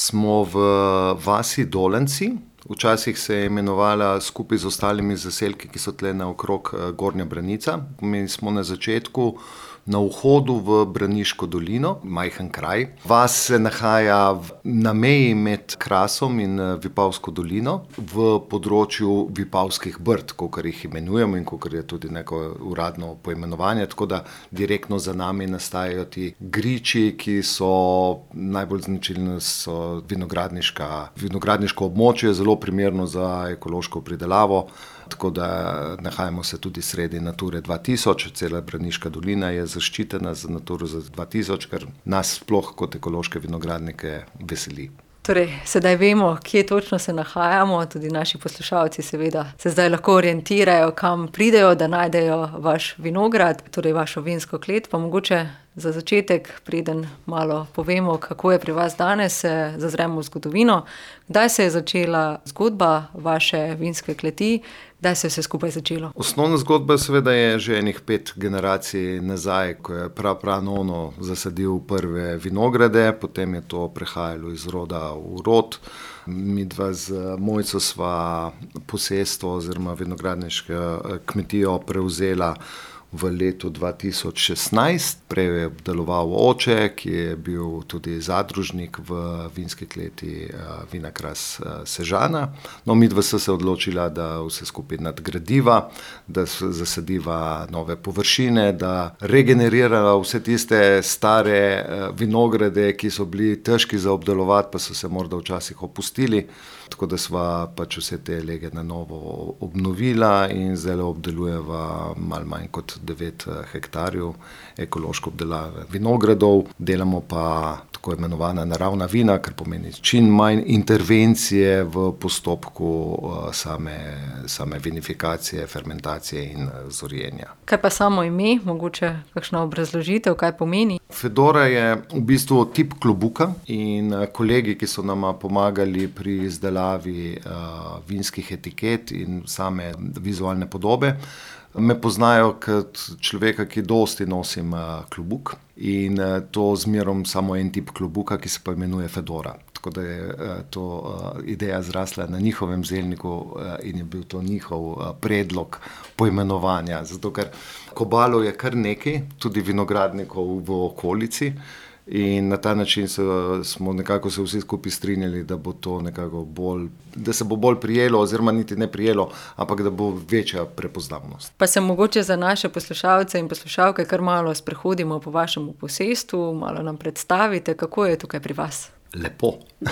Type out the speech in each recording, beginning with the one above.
smo v vasi Dolenci. Včasih se je imenovala skupaj z ostalimi zaselki, ki so tle naokrog Gornja Branica. Mi smo na začetku na vhodu v Braniško dolino, majhen kraj. Vas se nahaja na meji med Krasom in Vipavsko dolino v področju Vipavskih brd, kakor jih imenujemo in kakor je tudi neko uradno poimenovanje, tako da direktno za nami nastajajo ti griči, ki so najbolj značilni, so vinogradniško območje, zelo primerno za ekološko pridelavo. Tako da nahajamo se tudi sredi Nature 2000, cela Braniška dolina je zaščitena za Naturo 2000, kar nas sploh kot ekološke vinogradnike veseli. Torej, sedaj vemo, kje točno se nahajamo, tudi naši poslušalci seveda se zdaj lahko orientirajo, kam pridejo, da najdejo vaš vinograd, torej vašo vinsko klet, pa mogoče za začetek, preden malo povemo, kako je pri vas danes, se zazremo v zgodovino. Kdaj se je začela zgodba vaše vinske kleti? Kdaj se je vse skupaj začelo? Osnovna zgodba seveda je že enih 5 generacij nazaj, ko je nono zasadil prve vinograde, potem je to prehajalo iz roda v rod. Midva z Mojco sva posestvo oziroma vinogradniško kmetijo prevzela v letu 2016. Prej je obdeloval oče, ki je bil tudi zadružnik v vinski kleti Vinakras Sežana. No, midva sta se odločila, da vse skupaj nadgradiva, da zasadiva nove površine, da regenerirava vse tiste stare vinograde, ki so bili težki za obdelovati, pa so se morda včasih opustili. Tako da sva pač vse te lege na novo obnovila in zdaj obdelujeva malo manj kot 9 hektarjev ekološko obdelave vinogradov. Delamo pa tako imenovana naravna vina, kar pomeni čim manj intervencije v postopku same vinifikacije, fermentacije in zorjenja. Kaj pa samo ime, mogoče kakšna obrazložitev, kaj pomeni? Fedora je v bistvu tip klobuka in kolegi, ki so nama pomagali pri izdelavi vinskih etiket in same vizualne podobe, me poznajo kot človeka, ki dosti nosim klobuk in to zmerom samo en tip klobuka, ki se pa imenuje Fedora. Tako da je to ideja zrasla na njihovem zelniku in je bil to njihov predlog poimenovanja. Zato ker Kobalov je kar nekaj, tudi vinogradnikov v okolici. In na ta način smo nekako se vsi skupaj strinjali, da bo to nekako da se bo bolj prijelo, oziroma niti ne prijelo, ampak da bo večja prepoznavnost. Pa se mogoče za naše poslušalce in poslušalke kar malo sprehodimo po vašem posestvu, malo nam predstavite, kako je tukaj pri vas. Lepo.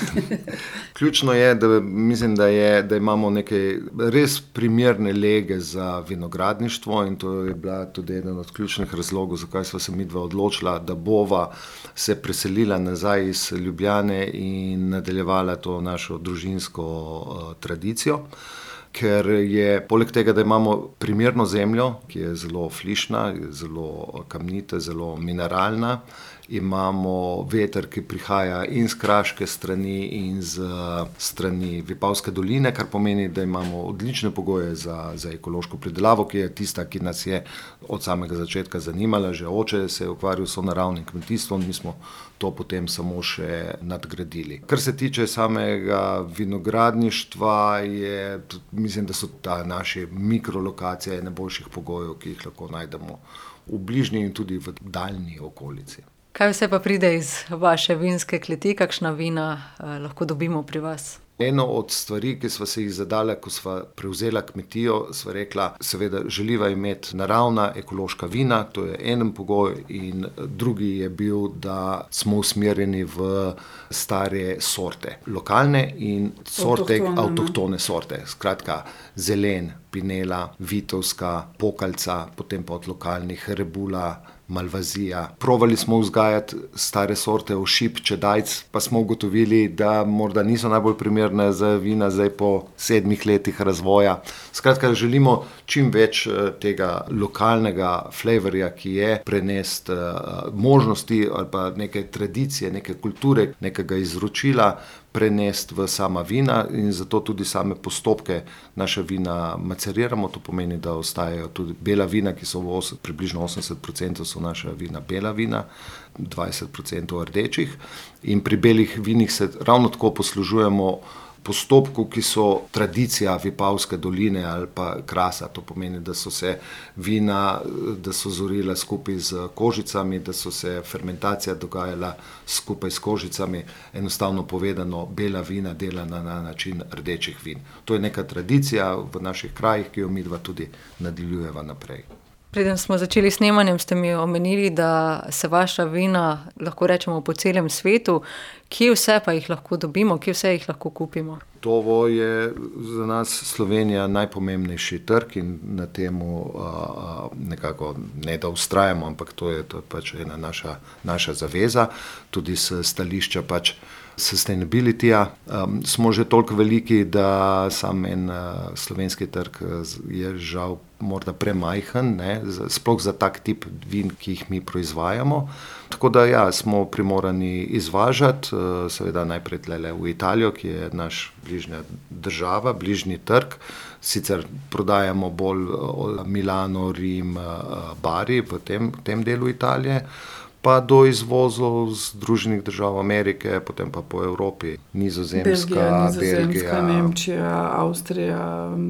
Ključno je, da mislim, da imamo nekaj res primerne lege za vinogradništvo in to je bila tudi eden od ključnih razlogov, zakaj sva se midva odločila, da bova se preselila nazaj iz Ljubljane in nadaljevala to našo družinsko tradicijo. Ker je poleg tega, da imamo primerno zemljo, ki je zelo flišna, zelo kamnita, zelo mineralna, imamo veter, ki prihaja in z kraške strani in z strani Vipavske doline, kar pomeni, da imamo odlične pogoje za ekološko pridelavo, ki je tista, ki nas je od samega začetka zanimala. Že oče se je ukvarjal s sonaravnim kmetijstvom, mi smo to potem samo še nadgradili. Kar se tiče samega vinogradništva, mislim, da so ta naše mikrolokacije najboljših pogojev, ki jih lahko najdemo v bližnji in tudi v daljni okolici. Kaj vse pa pride iz vaše vinske kleti, kakšna vina lahko dobimo pri vas? Eno od stvari, ki sva se jih zadala, ko sva prevzela kmetijo, sva rekla, seveda želiva imeti naravna ekološka vina, to je en pogoj, in drugi je bil, da smo usmerjeni v stare sorte, lokalne in sorte, avtohtone sorte. Skratka, Zelen, Pinela, Vitovska, Pokalca, potem pa od lokalnih Rebula, Malvazija. Provali smo vzgajati stare sorte Ošip, Čedajc, pa smo ugotovili, da morda niso najbolj primerne za vina zdaj po 7 letih razvoja. Skratka, želimo čim več tega lokalnega flavorja, ki je, prenesti možnosti ali pa neke tradicije, neke kulture, nekega izročila prenesti v sama vina in zato tudi same postopke naša vina maceriramo. To pomeni, da ostajajo tudi bela vina, ki so približno 80% so naša vina bela vina, 20% rdečih. In pri belih vinih se ravno tako poslužujemo postopkov, ki so tradicija Vipavske doline ali pa Krasa. To pomeni, da so se vina, da so zorila skupaj z kožicami, da so se fermentacija dogajala skupaj s kožicami. Enostavno povedano, bela vina delana na način rdečih vin. To je neka tradicija v naših krajih, ki jo midva tudi nadaljujeva naprej. Preden smo začeli snemanjem, ste mi omenili, da se vaša vina lahko rečemo po celem svetu. Kje vse pa jih lahko dobimo, kje vse jih lahko kupimo? To je za nas Slovenija najpomembnejši trg in na temu nekako ne da vztrajamo, ampak to je pač ena naša zaveza, tudi s stališča pač sustainability-ja. Smo že toliko veliki, da sam en slovenski trg je žal morda premajhen, ne, sploh za tak tip vin, ki jih mi proizvajamo. Tako da ja, smo primorani izvažati, seveda najprej tlele v Italijo, ki je naš bližnja država, bližnji trg. Sicer prodajamo bolj Milano, Rim, Bari v tem delu Italije, pa do izvozov Združenih držav Amerike, potem pa po Evropi, Nizozemska, Belgija, Nemčija, Avstrija,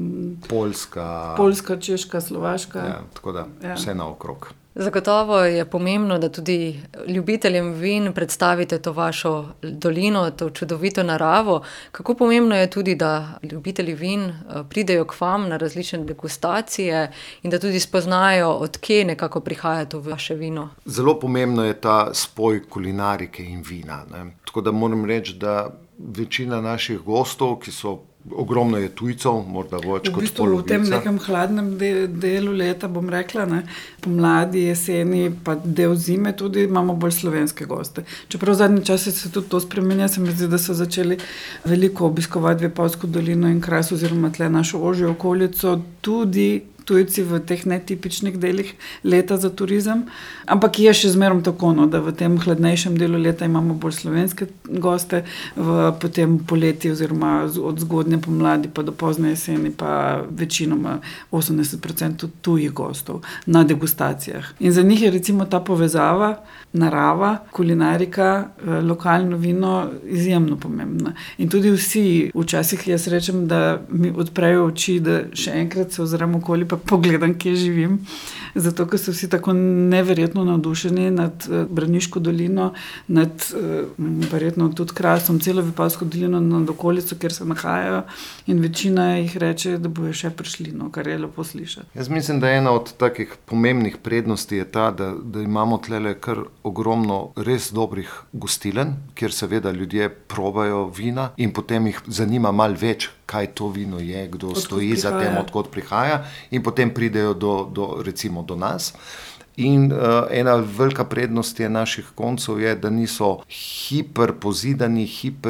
Poljska, Češka, Slovaška. Ja, tako da vse naokrog. Zagotovo je pomembno, da tudi ljubiteljem vin predstavite to vašo dolino, to čudovito naravo. Kako pomembno je tudi, da ljubitelji vin pridejo k vam na različne degustacije in da tudi spoznajo, od kje nekako prihaja to vaše vino? Zelo pomembno je ta spoj kulinarike in vina, ne. Tako da moram reči, da večina naših gostov, ki so ogromno je tujcev, morda več kot polovica. V tem nekem hladnem delu leta, bom rekla, ne, pomladi, jeseni, pa del zime tudi imamo bolj slovenske goste. Čeprav v zadnji časi se tudi to spremenja, se mi zdi, da so začeli veliko obiskovati Vipavsko dolino in Kras oziroma tle našo ožjo okolico, tudi tujci v teh netipičnih delih leta za turizem. Ampak je še zmerom tako, no, da v tem hladnejšem delu leta imamo bolj slovenske goste, potem poleti oziroma od zgodnje pomladi pa do pozne jeseni pa večinoma 80% tujih gostov na degustacijah. In za njih je recimo ta povezava, narava, kulinarika, lokalno vino izjemno pomembna. In tudi vsi, včasih jaz rečem, da mi odprejo oči, da še enkrat se ozrem okoli pa pogledam, kje živim. Zato, ker so vsi tako neverjetno navdušeni nad Braniško dolino, nad verjetno tudi Krasom, celo Vipavsko dolino, nad okolico, kjer se nahajajo, in večina jih reče, da bojo še prišli, no, kar je lepo slišati. Jaz mislim, da ena od takih pomembnih prednosti je ta, da imamo tlele kar ogromno res dobrih gostilen, kjer seveda ljudje probajo vina in potem jih zanima malo več, kaj to vino je, kdo stoji za tem, odkot prihaja, in potem pridejo recimo do nas. In ena velika prednost je naših koncev je, da niso hiperpozidani,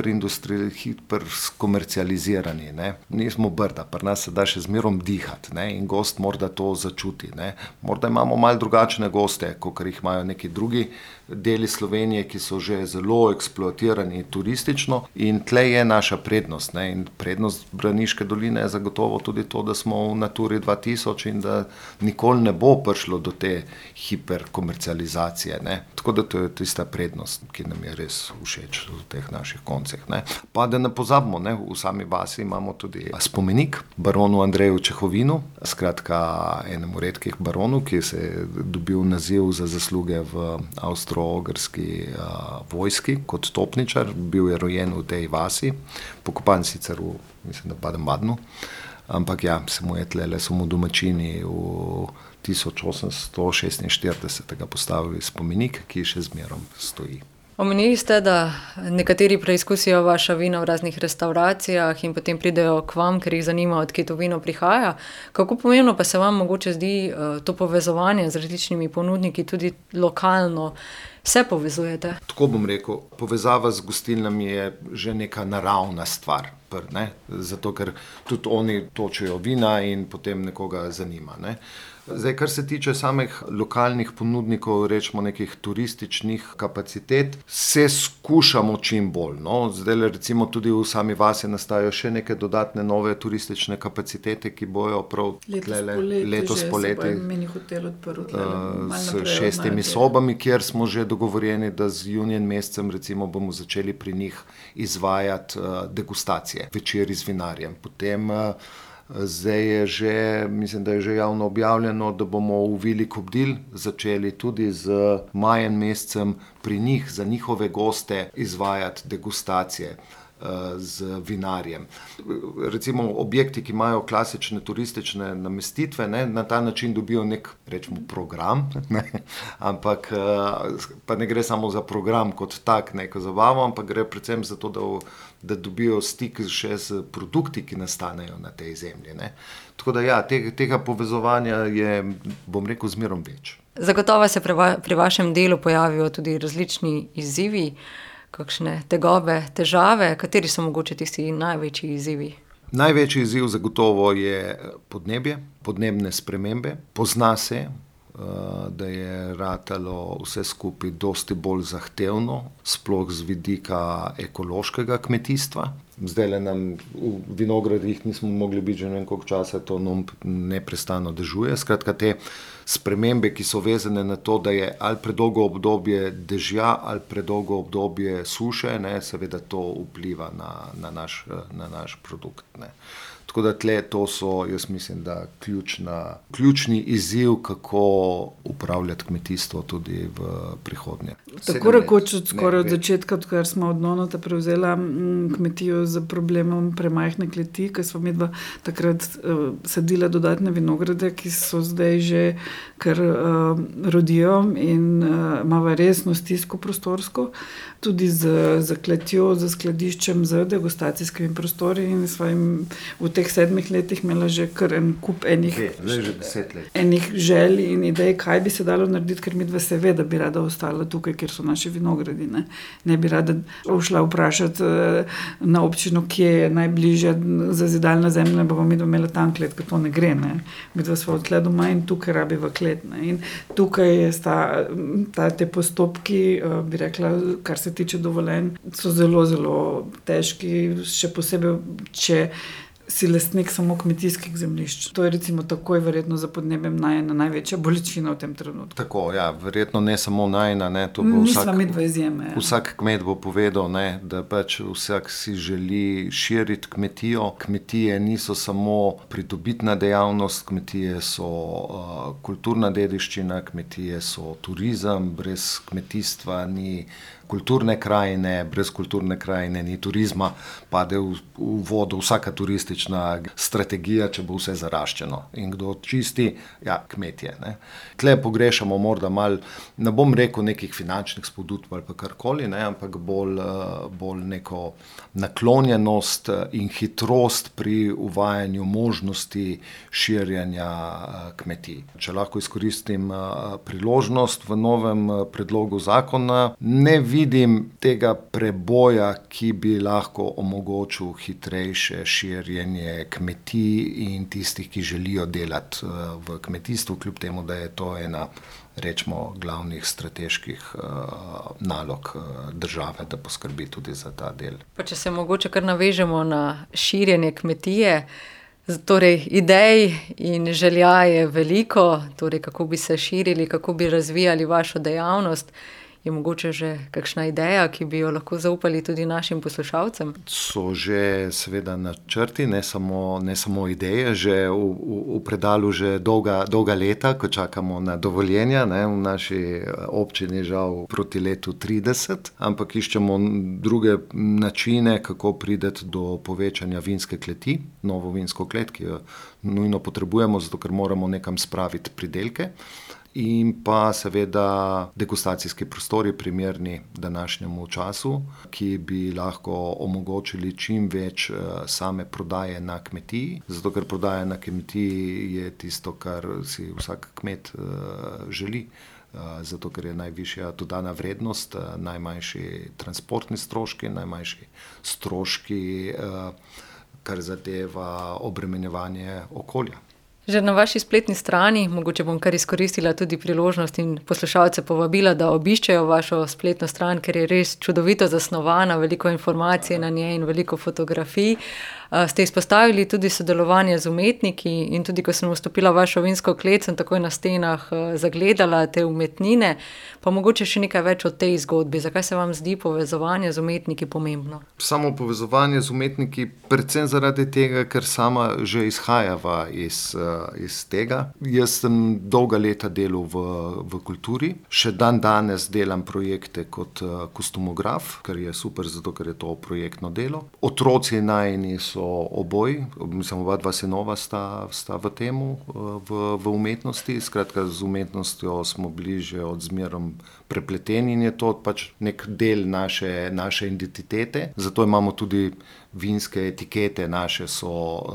hiperkomercializirani. Nismo Brda, pri nas se da še zmerom dihati, ne? In gost morda to začuti. Ne? Morda imamo malo drugačne goste, kot jih imajo neki drugi deli Slovenije, ki so že zelo eksploatirani turistično, in tle je naša prednost. Ne? In prednost Braniške doline je zagotovo tudi to, da smo v Naturi 2000 in da nikoli ne bo prišlo do te hiperkomercializacije. Ne? Tako da to je tista prednost, ki nam je res všeč v teh naših koncih. Ne? Pa da ne pozabimo, ne? V sami vasi imamo tudi spomenik baronu Andreju Čehovinu, skratka enemu redkih baronov, ki se je dobil naziv za zasluge v avstro-ogrski vojski kot topničar. Bil je rojen v tej vasi, pokopan sicer v, mislim, da Baden-Badenu, ampak ja, so mu domačini v 1846 postavili spomenik, ki še zmerom stoji. Omenili ste, da nekateri preizkusijo vaša vina v raznih restavracijah in potem pridejo k vam, ker jih zanima, od kje to vino prihaja. Kako pomembno pa se vam mogoče zdi to povezovanje z različnimi ponudniki, tudi lokalno? Vse povezujete? Tako bom rekel, povezava z gostilnami je že neka naravna stvar. zato ker tudi oni točijo vina in potem nekoga zanima. Ne. Zdaj, kar se tiče samih lokalnih ponudnikov, rečemo nekih turističnih kapacitet, se skušamo čim bolj. No. Zdaj, recimo tudi v sami vasi nastajajo še neke dodatne nove turistične kapacitete, ki bojo prav letos poleti s 6 sobami, kjer smo že dogovorjeni, da z junijem mesecem recimo bomo začeli pri njih izvajati degustacije, večeri z vinarjem. Potem zdaj je že, mislim, da je že javno objavljeno, da bomo v Vili Kobdil začeli tudi z majem mesecem pri njih, za njihove goste, izvajati degustacije z vinarjem. Recimo objekti, ki imajo klasične turistične namestitve, ne, na ta način dobijo nek, rečemo, program, ne, ampak pa ne gre samo za program kot tak, neko zabavo, ampak gre predvsem za to, da dobijo stik še z produkti, ki nastanejo na tej zemlji. Ne. Tako da ja, tega povezovanja je, bom rekel, zmerom več. Zagotovo se pri vašem delu pojavijo tudi različni izzivi, kakšne tegobe, težave, kateri so mogoče tisti največji izzivi? Največji izziv zagotovo je podnebje, podnebne spremembe. Pozna se, da je ratalo vse skupaj dosti bolj zahtevno, sploh z vidika ekološkega kmetijstva. Zdajle nam v vinogradih nismo mogli biti že nekaj časa, to nam neprestano dežuje. Skratka, te spremembe, ki so vezane na to, da je ali predolgo obdobje dežja ali predolgo obdobje suše, ne, seveda to vpliva na naš produkt. Ne. Tako da to so, jaz mislim, da ključni izziv, kako upravljati kmetijstvo tudi v prihodnje. Tako rekoč skoraj od začetka, odkar smo od Nonota prevzela kmetijo z problemom premajhne kleti, ker smo midva takrat sadila dodatne vinograde, ki so zdaj že kar rodijo in imava resno stisko prostorsko, tudi z kletjo, z skladiščem, z degustacijskimi prostori in v teh 7 letih imela že kar en kup enih želj in idej, kaj bi se dalo narediti, ker midva se ve, da bi rada ostala tukaj, kjer so naši vinogradi. Ne bi rada šla vprašati na občino, kje je najbližja zazidalna zemlja, bomo midva imela tam klet, ker to ne gre. Ne. Midva smo tle doma in tukaj rabiva klet. Ne. In tukaj je te postopki, bi rekla, kar se tiče dovoljenj, so zelo, zelo težki, še posebej, če si lastnik samo kmetijskih zemljišč. To je recimo takoj verjetno za podnebjem največja bolečina v tem trenutku. Tako, ja, verjetno ne samo najna, ne, to bo vsak kmet bo povedal, ne, da pač vsak si želi širiti kmetijo. Kmetije niso samo pridobitna dejavnost, kmetije so kulturna dediščina, kmetije so turizem, brez kmetijstva ni kulturne krajine, brez kulturne krajine ni turizma, pade v vodo vsaka turistična strategija, če bo vse zaraščeno. In kdo čisti? Ja, kmetje. Ne. Tle pogrešamo morda malo, ne bom rekel nekih finančnih spodbud ali pa karkoli, ne, ampak bolj neko naklonjenost in hitrost pri uvajanju možnosti širjenja kmetij. Če lahko izkoristim priložnost v novem predlogu zakona, ne vidim tega preboja, ki bi lahko omogočil hitrejše širjenje kmetij in tistih, ki želijo delati v kmetijstvu, kljub temu, da je to ena, rečemo, glavnih strateških nalog države, da poskrbi tudi za ta del. Pa če se mogoče kar navežemo na širjenje kmetije, torej idej in želja je veliko, torej kako bi se širili, kako bi razvijali vašo dejavnost. Je mogoče že kakšna ideja, ki bi jo lahko zaupali tudi našim poslušalcem? So že seveda načrti, ne samo ideje, že v predalu že dolga leta, ko čakamo na dovoljenja, ne, v naši občini žal proti letu 30, ampak iščemo druge načine, kako priti do povečanja vinske kleti, novo vinsko klet, ki jo nujno potrebujemo, zato ker moramo nekam spraviti pridelke. In pa seveda degustacijski prostori primerni današnjemu času, ki bi lahko omogočili čim več same prodaje na kmetiji, zato ker prodaja na kmetiji je tisto, kar si vsak kmet želi. zato ker je najvišja dodana vrednost, najmanjši transportni stroški, najmanjši stroški, kar zadeva obremenjevanje okolja. Že na vaši spletni strani, mogoče bom kar izkoristila tudi priložnost in poslušalce povabila, da obiščejo vašo spletno stran, ker je res čudovito zasnovana, veliko informacij na njej in veliko fotografij. Ste izpostavili tudi sodelovanje z umetniki in tudi, ko sem vstopila v vašo vinsko klet, sem takoj na stenah zagledala te umetnine, pa mogoče še nekaj več o tej zgodbi. Zakaj se vam zdi povezovanje z umetniki pomembno? Samo povezovanje z umetniki, predvsem zaradi tega, ker sama že izhajava iz tega. Jaz sem dolga leta delal v kulturi, še danes delam projekte kot kostumograf, kar je super, zato ker je to projektno delo. Otroci najini so oboji, mislim, oba dva sinova sta v temu, v umetnosti. Skratka, z umetnostjo smo bili že od zmerom prepleteni in je to pač nek del naše identitete. Zato imamo tudi vinske etikete, naše so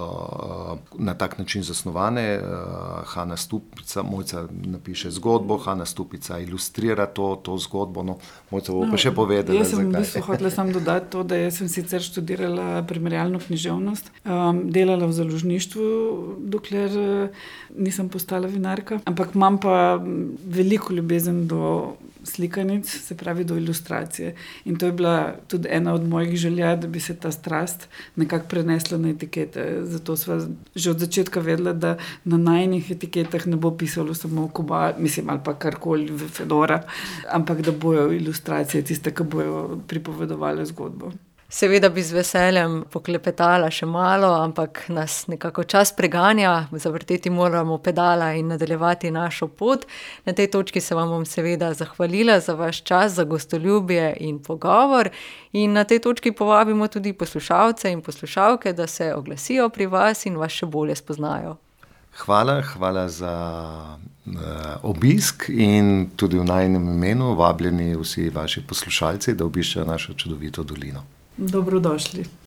na tak način zasnovane. Hana Stupica, Mojca napiše zgodbo, Hana Stupica ilustrira to zgodbo. No, Mojca bo pa še povedala, jaz sem zakaj. v bistvu hotela samo dodati to, da jaz sem sicer študirala primerjalno književnost, delala v založništvu, dokler nisem postala vinarka, ampak imam pa veliko ljubezen do slikanic, se pravi do ilustracije. In to je bila tudi ena od mojih želja, da bi se ta strast nekako prenesla na etikete. Zato sva že od začetka vedela, da na najinih etiketah ne bo pisalo samo Kobal, mislim, ali pa karkoli Fedora, ampak da bojo ilustracije tiste, ki bojo pripovedovale zgodbo. Seveda bi z veseljem poklepetala še malo, ampak nas nekako čas preganja, zavrteti moramo pedala in nadaljevati našo pot. Na tej točki se vam bom seveda zahvalila za vaš čas, za gostoljubje in pogovor. In na tej točki povabimo tudi poslušalce in poslušalke, da se oglasijo pri vas in vas še bolje spoznajo. Hvala za obisk in tudi v najinem imenu vabljeni vsi vaši poslušalci, da obiščejo našo čudovito dolino. Dobrodošli.